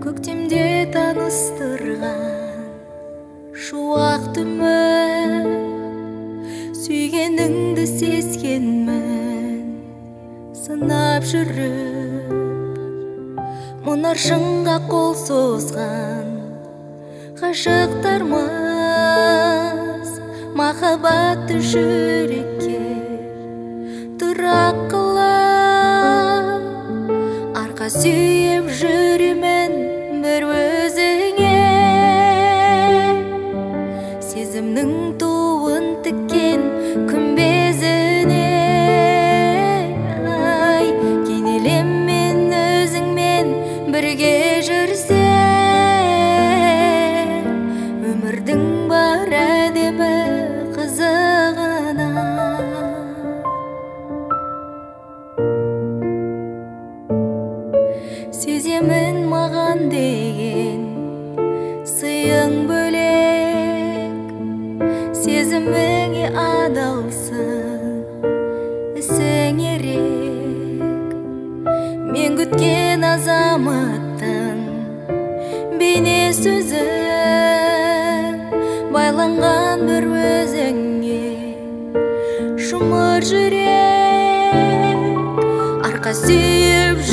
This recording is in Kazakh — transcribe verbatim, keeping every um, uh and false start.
Көктемде таныстырған шуақ түмін, сүйгеніңді сезгенмін сынап жүріп. Мұнар шыңға қол созған ғашықтармыз, махаббатты жүрекке тұрақ қылып, арқа сүйіп жүремін бір өзіңе. Сезімнің туын тіккен күмбезіне ай, кенелем мен өзіңмен бірге жүрсе. Өмірдің бар әдемі қызығына сеземін маған деген сыйың бөлек. Сезіміңе адалсың, ісің ерек. Мен күткен азаматтың бейне сөзің, байланған бір өзіңе жұмыр жүрек. Арқа сүйіп